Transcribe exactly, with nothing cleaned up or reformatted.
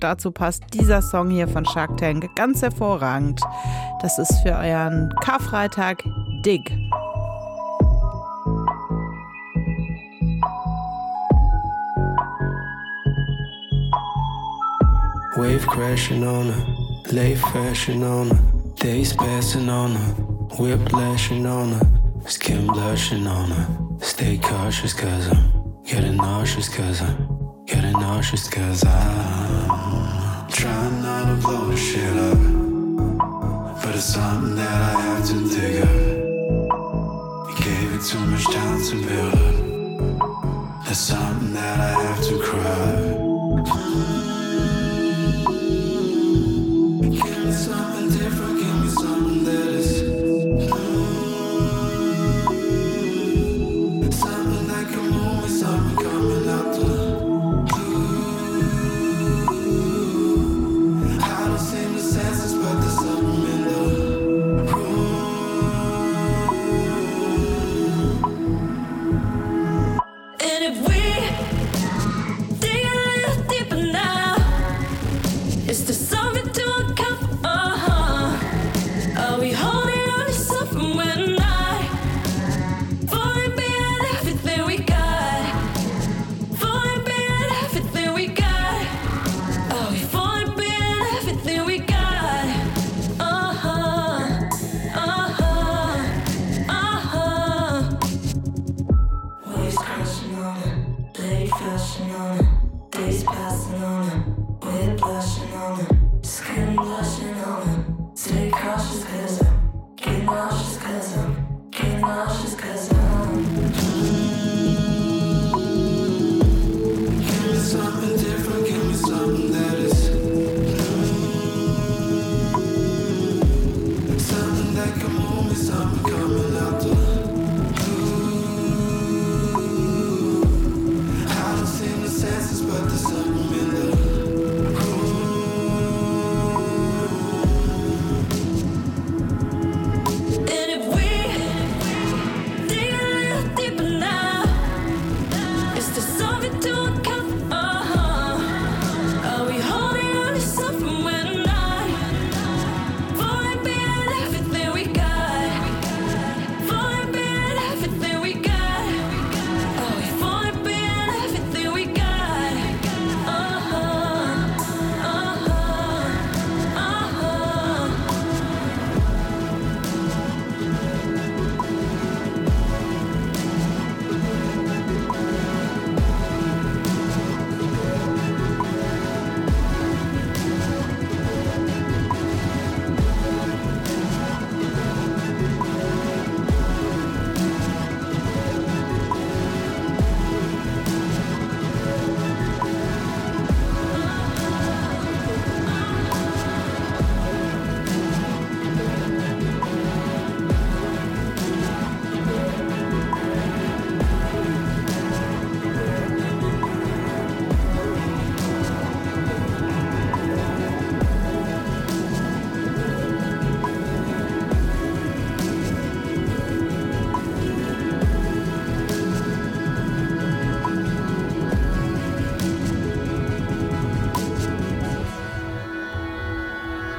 dazu passt dieser Song hier von Shark Tank ganz hervorragend. Das ist für euren Karfreitag Dig. Wave crashing on her, late fashion on her, days passing on her, whip lashing on her, skin blushing on her. Stay cautious cause I'm getting nauseous cause I'm getting nauseous cause I'm trying not to blow shit up, but it's something that